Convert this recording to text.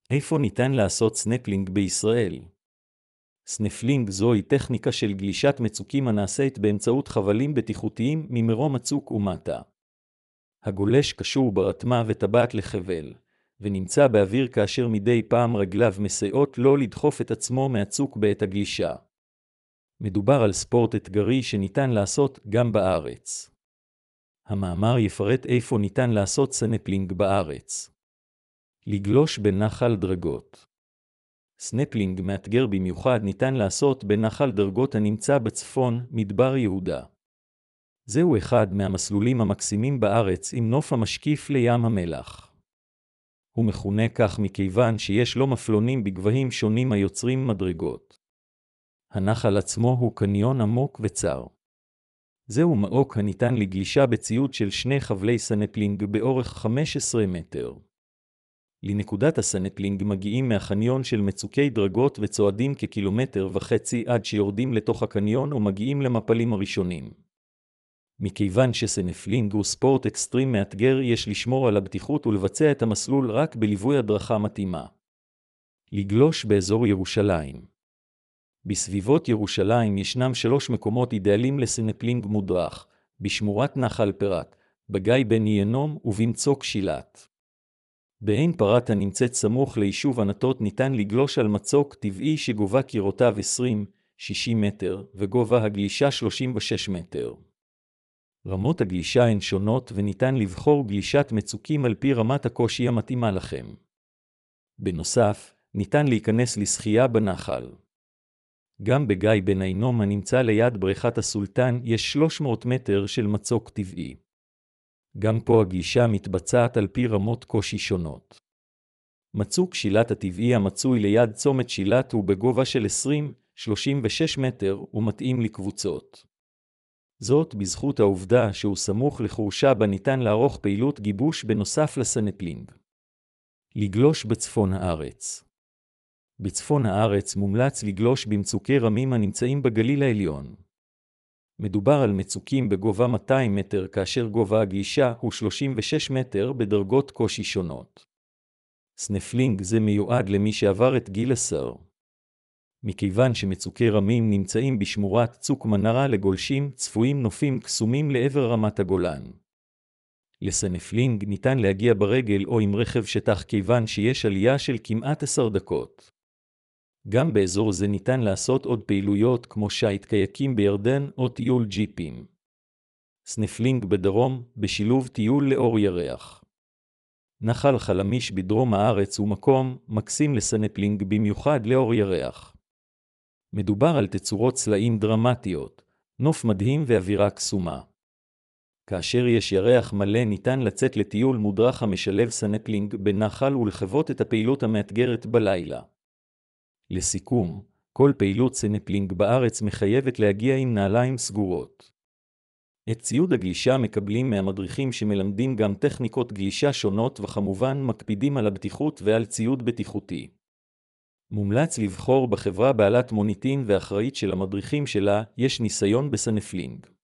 איפה ניתן לעשות סנפלינג בישראל? סנפלינג זוהי טכניקה של גלישת מצוקים הנעשית באמצעות חבלים בטיחותיים ממרום מצוק ומטה. הגולש קשור ברתמה וטבעת לחבל, ונמצא באוויר כאשר מדי פעם רגליו מסייעות לא לדחוף את עצמו מהצוק בעת הגלישה. מדובר על ספורט אתגרי שניתן לעשות גם בארץ. המאמר יפרט איפה ניתן לעשות סנפלינג בארץ. לגלוש בנחל דרגות. סנפלינג מאתגר במיוחד ניתן לעשות בנחל דרגות הנמצא בצפון מדבר יהודה. זהו אחד מהמסלולים המקסימים בארץ עם נוף המשקיף לים המלח. הוא מכונה כך מכיוון שיש לו מפלונים בגבהים שונים היוצרים מדרגות. הנחל עצמו הוא קניון עמוק וצר. זהו מעוק הניתן לגלישה בציוד של 2 חבלי סנפלינג באורך 15 מטר. לנקודת הסנפלינג מגיעים מהחניון של מצוקי דרגות וצועדים כקילומטר וחצי עד שיורדים לתוך הקניון ומגיעים למפלים הראשונים. מכיוון שסנפלינג הוא ספורט אקסטרים מאתגר, יש לשמור על הבטיחות ולבצע את המסלול רק בליווי הדרכה מתאימה. לגלוש באזור ירושלים. בסביבות ירושלים ישנם 3 מקומות אידיאליים לסנפלינג מודרך, בשמורת נחל פרת, בגיא בן ינום ובמצוק שילת. בעין פרת הנמצאת סמוך ליישוב ענתות ניתן לגלוש על מצוק טבעי שגובה קירותיו 20-60 מטר וגובה הגלישה 36 מטר. רמות הגלישה הן שונות וניתן לבחור גלישת מצוקים על פי רמת הקושי המתאימה לכם. בנוסף, ניתן להיכנס לשחייה בנחל. גם בגיא בן ינום הנמצא ליד בריכת הסולטן יש 300 מטר של מצוק טבעי. גם פה הגלישה מתבצעת על פי רמות קושי שונות. מצוק שילת הטבעי המצוי ליד צומת שילת הוא בגובה של 20-36 מטר ומתאים לקבוצות. זאת בזכות העובדה שהוא סמוך לחורשה בה ניתן לערוך פעילות גיבוש בנוסף לסנפלינג. לגלוש בצפון הארץ. בצפון הארץ מומלץ לגלוש במצוקי רמים הנמצאים בגליל העליון. מדובר על מצוקים בגובה 200 מטר כאשר גובה הגלישה הוא 36 מטר בדרגות קושי שונות. סנפלינג זה מיועד למי שעבר את גיל 10. מכיוון שמצוקי רמים נמצאים בשמורת צוק מנרה לגולשים צפויים נופים קסומים לעבר רמת הגולן. לסנפלינג ניתן להגיע ברגל או עם רכב שטח כיוון שיש עלייה של כמעט 10 דקות. גם באזור זה ניתן לעשות עוד פעילויות כמו שייט קייקים בירדן או טיול ג'יפים. סנפלינג בדרום בשילוב טיול לאור ירח. נחל חלמיש בדרום הארץ הוא מקום מקסים לסנפלינג במיוחד לאור ירח. מדובר על תצורות צלעים דרמטיות, נוף מדהים ואווירה קסומה. כאשר יש ירח מלא ניתן לצאת לטיול מודרך המשלב סנפלינג בנחל ולחוות את הפעילות המאתגרת בלילה. לסיכום, כל פעילות סנפלינג בארץ מחייבת להגיע עם נעליים סגורות. את ציוד הגלישה מקבלים מהמדריכים שמלמדים גם טכניקות גלישה שונות וכמובן מקפידים על הבטיחות ועל ציוד בטיחותי. מומלץ לבחור בחברה בעלת מוניטין ואחראית של המדריכים שלה יש ניסיון בסנפלינג.